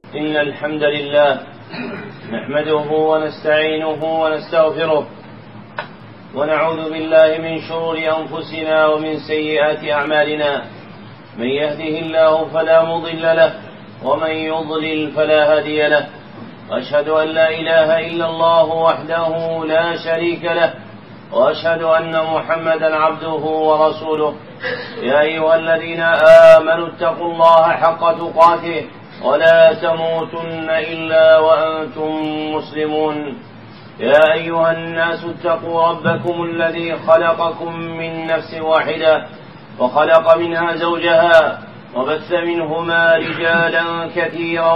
إن الحمد لله نحمده ونستعينه ونستغفره ونعوذ بالله من شرور أنفسنا ومن سيئات أعمالنا. من يهده الله فلا مضل له ومن يضلل فلا هادي له. وأشهد أن لا إله إلا الله وحده لا شريك له وأشهد أن محمدا عبده ورسوله. يا أيها الذين آمنوا اتقوا الله حق تقاته ولا تموتن إلا وأنتم مسلمون. يا أيها الناس اتقوا ربكم الذي خلقكم من نفس واحدة وخلق منها زوجها وبث منهما رجالا كثيرا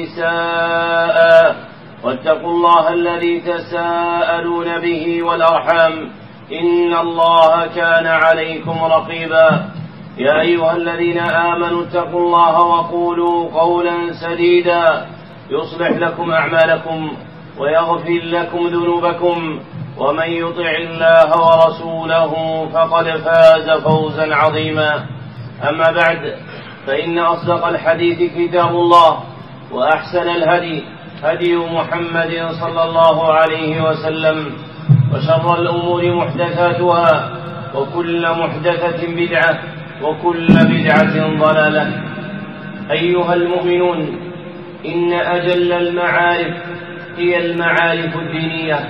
ونساء واتقوا الله الذي تساءلون به والأرحام إن الله كان عليكم رقيبا. يا أيها الذين آمنوا اتقوا الله وقولوا قولا سديدا يصلح لكم أعمالكم ويغفر لكم ذنوبكم ومن يطع الله ورسوله فقد فاز فوزا عظيما. أما بعد فإن أصدق الحديث كتاب الله وأحسن الهدي هدي محمد صلى الله عليه وسلم وشر الأمور محدثاتها وكل محدثة بدعة وكل بدعة ضلالة. أيها المؤمنون، إن أجل المعارف هي المعارف الدينية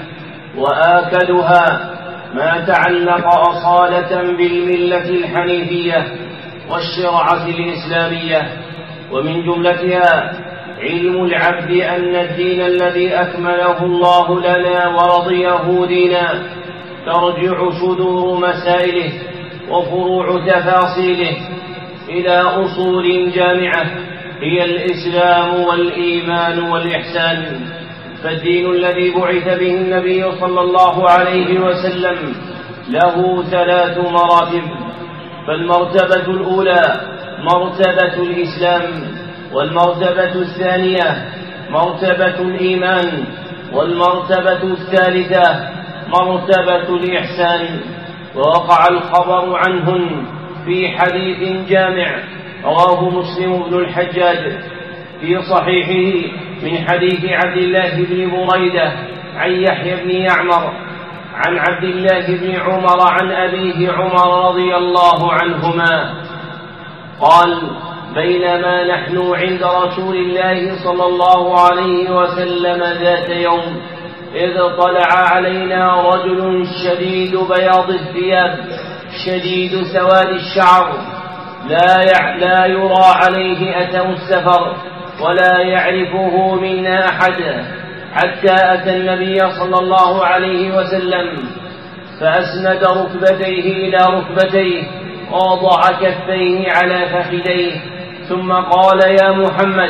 وآكدها ما تعلق أصالة بالملة الحنيفية والشرعة الإسلامية، ومن جملتها علم العبد أن الدين الذي أكمله الله لنا ورضيه دينا ترجع صدور مسائله وفروع تفاصيله إلى أصول جامعة هي الإسلام والإيمان والإحسان. فالدين الذي بعث به النبي صلى الله عليه وسلم له 3 مراتب. فالمرتبة الأولى مرتبة الإسلام، والمرتبة الثانية مرتبة الإيمان، والمرتبة الثالثة مرتبة الإحسان. ووقع الخبر عنهن في حديث جامع رواه مسلم بن الحجاج في صحيحه من حديث عبد الله بن بريدة عن يحيى بن يعمر عن عبد الله بن عمر عن أبيه عمر رضي الله عنهما قال: بينما نحن عند رسول الله صلى الله عليه وسلم ذات يوم إذ طلع علينا رجل شديد بياض الثياب شديد سواد الشعر لا يرى عليه أثر السفر ولا يعرفه منا أحد، حتى أتى النبي صلى الله عليه وسلم فأسند ركبتيه إلى ركبتيه ووضع كفيه على فخذيه ثم قال: يا محمد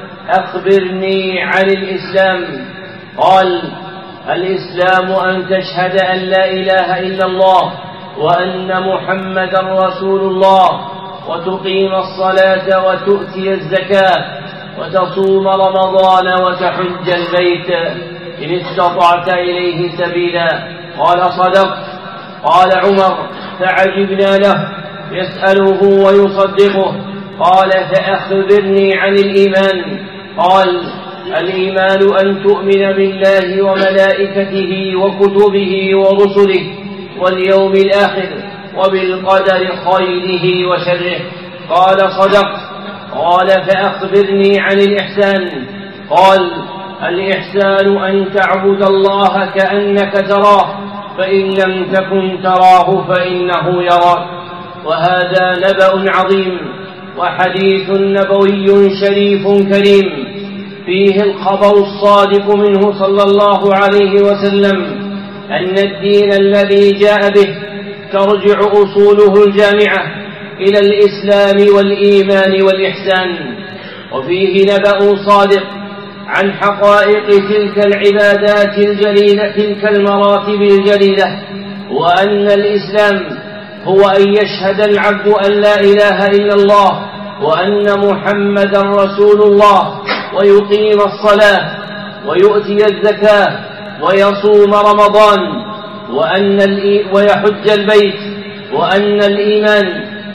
أخبرني عن الإسلام. قال: الإسلام أن تشهد أن لا إله إلا الله وأن محمدا رسول الله وتقيم الصلاة وتؤتي الزكاة وتصوم رمضان وتحج البيت إن استطعت إليه سبيلا. قال: صدقت. قال عمر فعجبنا له يسأله ويصدقه. قال: فأخبرني عن الإيمان. قال: الإيمان أن تؤمن بالله وملائكته وكتبه ورسله واليوم الآخر وبالقدر خيره وشره. قال: صدقت. قال: فأخبرني عن الإحسان. قال: الإحسان أن تعبد الله كأنك تراه فإن لم تكن تراه فإنه يراك. وهذا نبأ عظيم وحديث نبوي شريف كريم فيه الخبر الصادق منه صلى الله عليه وسلم أن الدين الذي جاء به ترجع أصوله الجامعة إلى الإسلام والإيمان والإحسان. وفيه نبأ صادق عن حقائق تلك العبادات الجليلة تلك المراتب الجليلة، وأن الإسلام هو أن يشهد العبد أن لا إله إلا الله وأن محمدا رسول الله ويقيم الصلاة ويؤتي الزكاة ويصوم رمضان ويحج البيت، وأن الإيمان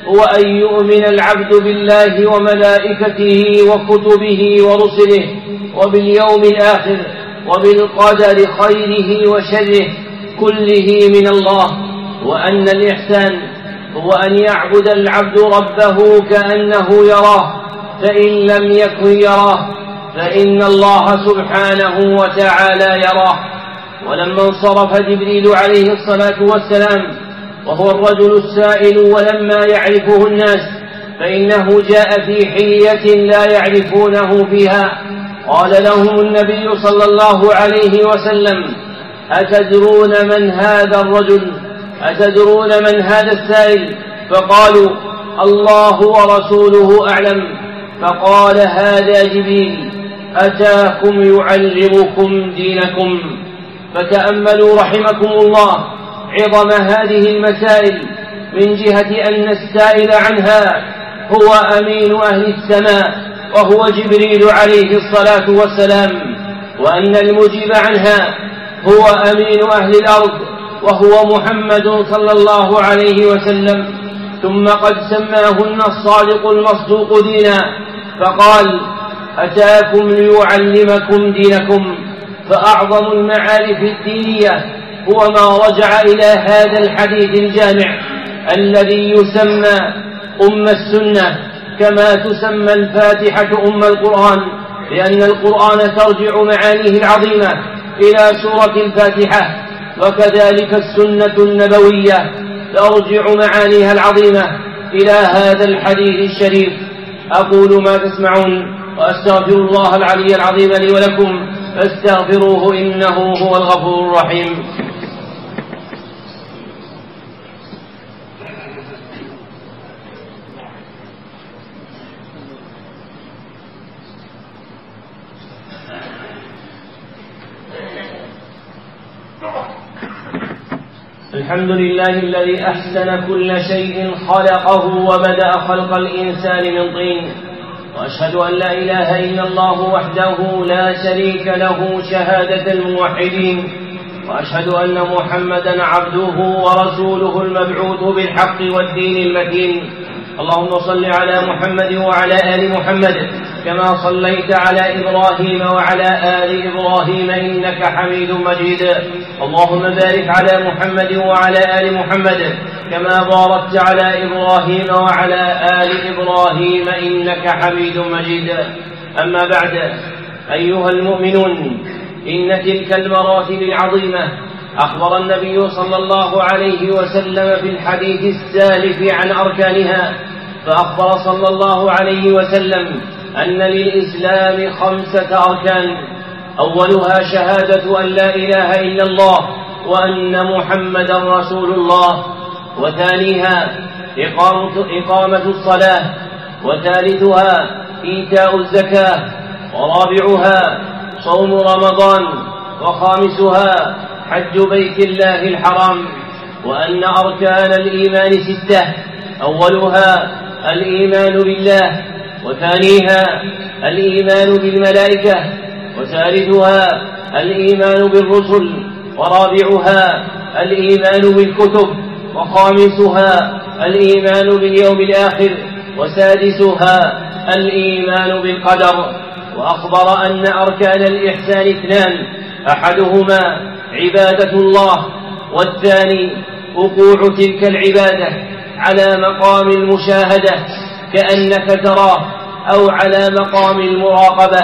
هو أن يؤمن العبد بالله وملائكته وكتبه ورسله وباليوم الآخر وبالقدر خيره وشره كله من الله، وأن الإحسان هو أن يعبد العبد ربه كأنه يراه، فإن لم يكن يراه فإن الله سبحانه وتعالى يراه. ولما انصرف جبريل عليه الصلاة والسلام وهو الرجل السائل ولما يعرفه الناس، فإنه جاء في حية لا يعرفونه فيها، قال لهم النبي صلى الله عليه وسلم: أتدرون من هذا الرجل؟ أتدرون من هذا السائل؟ فقالوا: الله ورسوله أعلم. فقال: هذا جبريل أتاكم يعلمكم دينكم. فتأملوا رحمكم الله عظم هذه المسائل من جهة أن السائل عنها هو أمين أهل السماء وهو جبريل عليه الصلاة والسلام، وأن المجيب عنها هو أمين أهل الأرض وهو محمد صلى الله عليه وسلم. ثم قد سماهن الصادق المصدوق دينا، فقال: أتاكم ليعلمكم دينكم. فأعظم المعارف الدينية هو ما رجع إلى هذا الحديث الجامع الذي يسمى أم السنة، كما تسمى الفاتحة أم القرآن، لأن القرآن ترجع معانيه العظيمة إلى سورة الفاتحة، وكذلك السنة النبوية ترجع معانيها العظيمة إلى هذا الحديث الشريف. أقول ما تسمعون وأستغفر الله العلي العظيم لي ولكم، فاستغفروه إنه هو الغفور الرحيم. الحمد لله الذي أحسن كل شيء خلقه وبدأ خلق الإنسان من طين، وأشهد أن لا إله إلا الله وحده لا شريك له شهادة الموحدين، وأشهد أن محمدا عبده ورسوله المبعوث بالحق والدين المتين. اللهم صل على محمد وعلى آل محمد كما صليت على إبراهيم وعلى آل إبراهيم إنك حميد مجيد. اللهم بارك على محمد وعلى آل محمد كما باركت على إبراهيم وعلى آل إبراهيم إنك حميد مجيد. أما بعد، أيها المؤمنون، إن تلك المراتب العظيمة أخبر النبي صلى الله عليه وسلم في الحديث السالف عن أركانها، فأخبر صلى الله عليه وسلم أن للإسلام 5 أركان: أولها شهادة أن لا إله إلا الله وأن محمدا رسول الله، وثانيها إقامة الصلاة، وثالثها إيتاء الزكاة، ورابعها صوم رمضان، وخامسها حج بيت الله الحرام. وأن أركان الإيمان 6: أولها الإيمان بالله، وثانيها الإيمان بالملائكة، وثالثها الإيمان بالرسل، ورابعها الإيمان بالكتب، وخامسها الإيمان باليوم الآخر، وسادسها الإيمان بالقدر. وأخبر أن أركان الإحسان 2: أحدهما عبادة الله، والثاني وقوع تلك العبادة على مقام المشاهدة كأنك تراه، أو على مقام المراقبة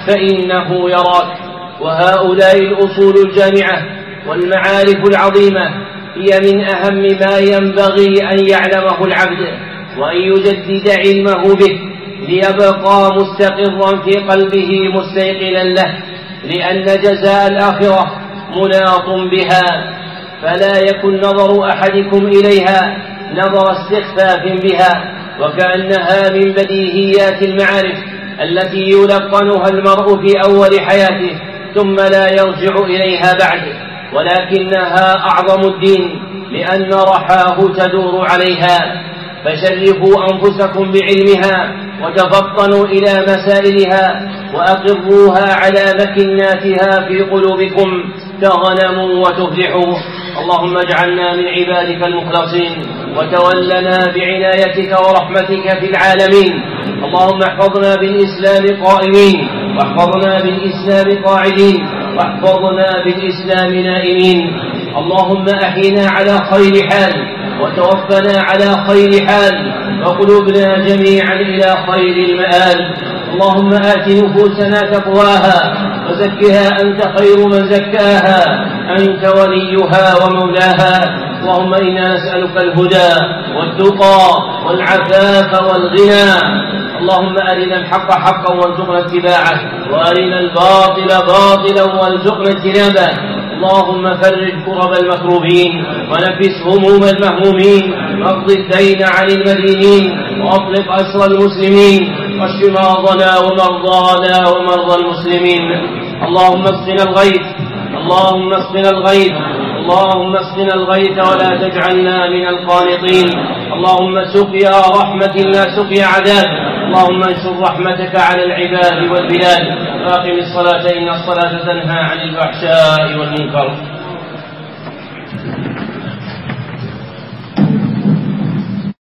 فإنه يراك. وهؤلاء الأصول الجامعة والمعارف العظيمة هي من أهم ما ينبغي أن يعلمه العبد وأن يجدد علمه به ليبقى مستقرا في قلبه مستيقنا له، لأن جزاء الآخرة مناط بها، فلا يكن نظر أحدكم إليها نظر استخفاف بها، وكأنها من بديهيات المعارف التي يلقنها المرء في أول حياته ثم لا يرجع إليها بعد، ولكنها أعظم الدين لأن رحاه تدور عليها. فشرفوا أنفسكم بعلمها وتفطنوا إلى مسائلها وأقروها على مكناتها في قلوبكم تغنموا وتفلحوا. اللهم اجعلنا من عبادك المخلصين وتولنا بعنايتك ورحمتك في العالمين. اللهم احفظنا بالإسلام قائمين، واحفظنا بالإسلام قاعدين، واحفظنا بالإسلام نائمين. اللهم أحينا على خير حال وتوفنا على خير حال، وقلوبنا جميعا إلى خير المآل. اللهم آت نفوسنا تقواها وزكها أنت خير من زكاها، أنت وليها ومولاها. اللهم إنا نسألك الهدى والتقى والعفاف والغنى. اللهم أرنا الحق حقا وارزقنا اتباعه، وأرنا الباطل باطلا وارزقنا اجتنابه. اللهم فرج كرب المكروبين ونفس هموم المهمومين، واقض الدين عن المدينين، واطلق أسر المسلمين، واشف مرضنا ومرضانا ومرضى المسلمين. اللهم اسقنا الغيث، اللهم اسقنا الغيث، اللهم اسقنا الغيث ولا تجعلنا من القانطين. اللهم سقيا رحمة لا سقيا عذاب. اللهم انشر رحمتك على العباد والبلاد. واقم الصلاة إن الصلاة تنهى عن الفحشاء والمنكر.